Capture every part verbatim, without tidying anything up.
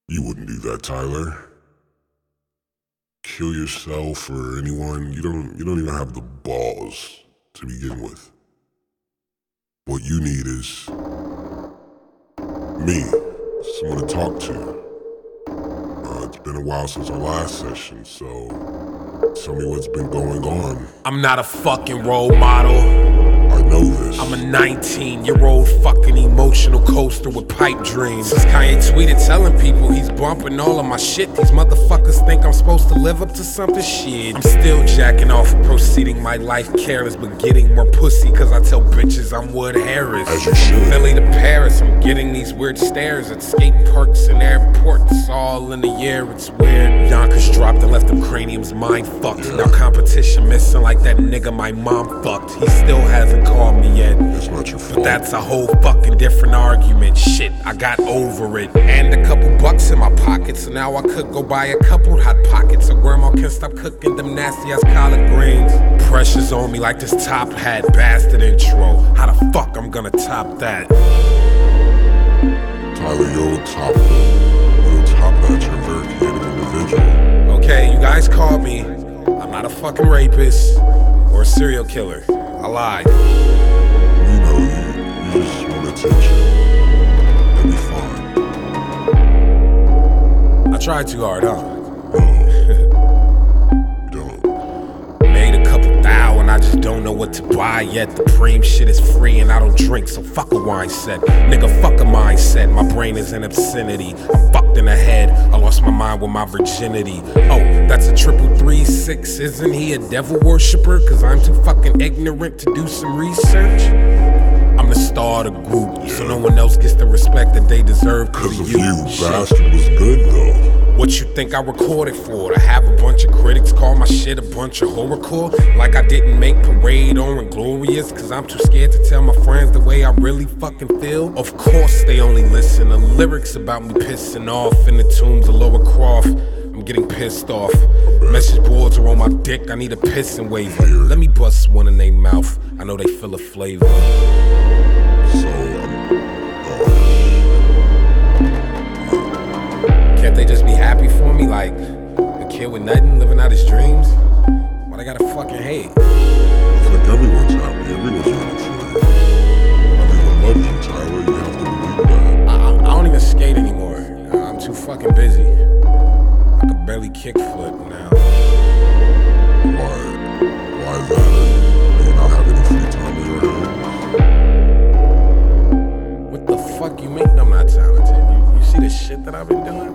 You wouldn't do that, Tyler. Kill yourself or anyone. You don't you don't even have the balls to begin with. What you need is me, someone to talk to. Uh, it's been a while since our last session, so tell me what's been going on. I'm not a fucking role model. I know this. I'm a nineteen-year-old fucking emotional coaster with pipe dreams. Since Kanye tweeted telling people he's bumping all of my shit, these motherfuckers think I'm supposed to live up to something. Shit, I'm still jacking off, proceeding my life careless, but getting more pussy cause I tell bitches I'm Wood Harris. As you should. Philly to Paris, I'm getting these weird stares at skate parks and airports, all in the air, it's weird. Yonkers dropped and left them craniums mind fucked. Yeah. Now competition missing like that nigga my mom fucked. He still hasn't called me yet. It's not your fault. But that's a whole fucking different argument. Shit, I got over it. And a couple bucks in my pocket, so now I could go buy a couple hot pockets so grandma can stop cooking them nasty ass collard greens. Pressure's on me like this top hat bastard intro. How the fuck I'm gonna top that? Tyler, you'll top that. You'll top that. You're a very creative individual. Okay, you guys called me. I'm not a fucking rapist or a serial killer. I lied. You know, you, you just want attention. You'll be fine. I tried too hard, huh? No. Don't. Made a couple thou and I just don't know what to buy yet. The preem shit is free and I don't drink, so fuck a wine set. Nigga, fuck a mindset. My brain is an obscenity. I'm fucked in the head. I lost my mind with my virginity. Oh, that's a triple three six. Isn't he a devil worshiper? Cause I'm too fucking ignorant to do some research. I'm the star of the group, so no one else gets the respect that they deserve. Cause of you, you, shit. bastard was good though. What you think I recorded for? To have a bunch of critics call my shit a bunch of horrorcore? Like I didn't make Parade or Inglorious cause I'm too scared to tell my friends the way I really fucking feel? Of course they only listen to lyrics about me pissing off in the tombs of Lower Croft. I'm getting pissed off. Message boards are on my dick, I need a pissing waiver. Let me bust one in their mouth, I know they feel a flavor. So, um, Can't they just be happy for me? Like a kid with nothing, living out his dreams? Why they gotta fucking hate? I think everyone's happy. Everyone's ready for you. Everyone loves you, Tyler. You have to believe that. I, I, I don't even skate anymore. I'm too fucking busy. I can barely kickflip now. Why? Why is that? Do you not have any free time in your hands? What the fuck you mean I'm not talented? You, you see the shit that I've been doing?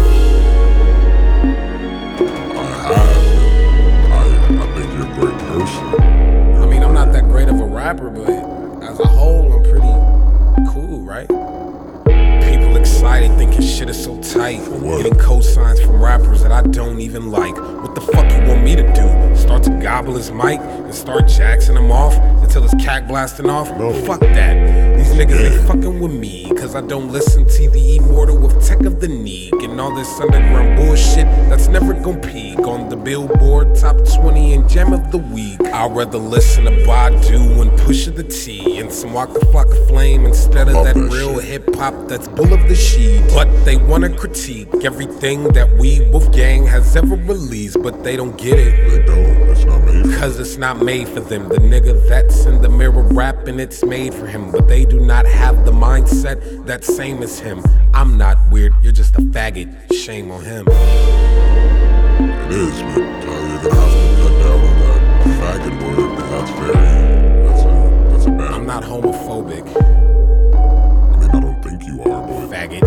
I have. I, I think you're a great person. I mean, I'm not that great of a rapper, but as a whole, I'm pretty cool, right? People excited, thinking shit is so tight. what? Getting cosigns from rappers that I don't even like. What the fuck you want me to do? Start to gobble his mic and start jacksing him off until his cack blasting off? No. Fuck that. These niggas ain't fucking with me, cause I don't listen to the immortal with Tech of the Neek and all this underground bullshit that's never gon' peak on the Billboard Top twenty and Gem of the Week. I'd rather listen to Badu and Pusha the T and some Waka Flocka Flame instead of Love that that real shit. hip hop that's bull of the sheet. But they wanna critique everything that we Wolfgang has ever released, but they don't get it. They don't. It's not made for Cause it's not made for them. The nigga that's in the mirror rapping, it's made for him. But they do not have the mindset that's same as him. I'm not weird, you're just a faggot. Shame on him. It is, but Tyler, you're gonna have to cut down on that faggot word, because that's very, that's a, that's a bad I'm not homophobic, I mean, I don't think you are, but faggot.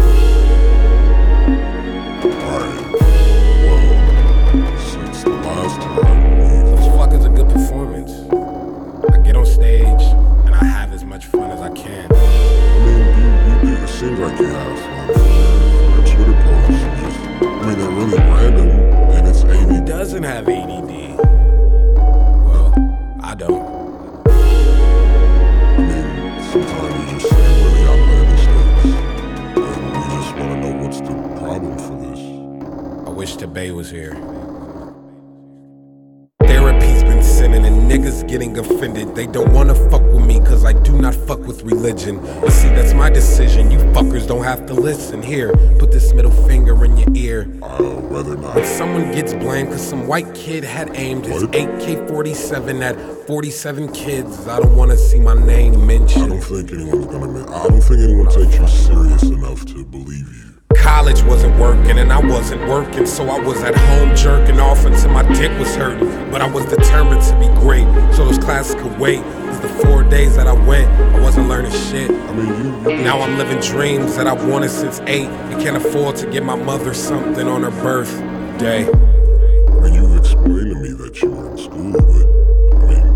alright. Well, since the last time, What the fuck is a good performance? I get on stage and I have as much fun as I can. I mean, you, you, it seems like you have fun for your Twitter posts. You just, I mean, they're really random, and it's A D Who D. doesn't have A D D? Well, I don't. I mean, sometimes you just say really outlandish things, and we just want to know what's the problem for this. I wish Tabay was here. Therapy's been sinning and niggas getting offended. They don't wanna fuck with me cause I do not fuck with religion. But see, that's my decision. You fuckers don't have to listen. Here, put this middle finger here. I'd rather not. When someone gets blamed cause some white kid had aimed his What? A K forty-seven at forty-seven kids, I don't wanna see my name I mentioned. don't think anyone's gonna. ma- I don't think anyone takes you serious enough to believe you. College wasn't working and I wasn't working, so I was at home jerking off until my dick was hurting. But I was determined to be great, so those classes could wait. Cause the four days that I went, I wasn't learning shit. I mean, you. you Now I'm living dreams that I've wanted since eight and can't afford to get my mother something on her birthday. I mean, you've explained to me that you were in school, but I mean,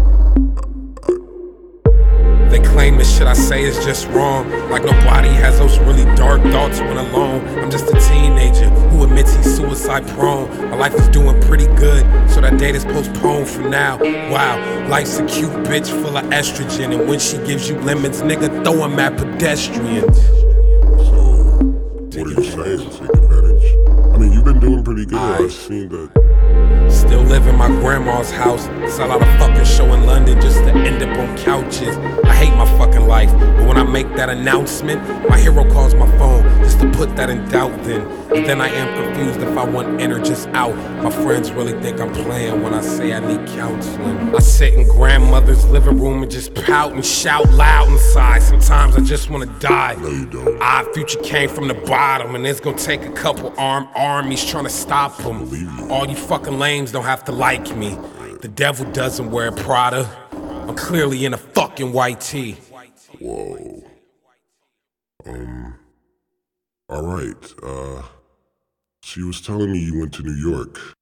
They claim the shit I say is just wrong, like nobody has those really dark thoughts when alone. I'm just a teenager who admits he's suicide prone. My life is doing pretty good, so that date is postponed for now. Wow, life's a cute bitch full of estrogen, and when she gives you lemons, nigga, throw 'em at pedestrians. so what are you saying? Take advantage. I mean, you've been doing pretty good. I- I've seen that. Still live in my grandma's house, sell out a fucking show in London just to end up on couches. I hate my fucking life, but when I make that announcement, my hero calls my phone just to put that in doubt then. And then I am confused if I want in or just out. My friends really think I'm playing when I say I need counseling. I sit in grandmother's living room and just pout and shout loud inside. Sometimes I just wanna die. No, you don't. Our future came from the bottom, and it's gonna take a couple armed armies trying to stop them. Believe you. All you fucking lames don't have to like me. The devil doesn't wear Prada. I'm clearly in a fucking white tee. Whoa. Um. All right. Uh. She was telling me you went to New York.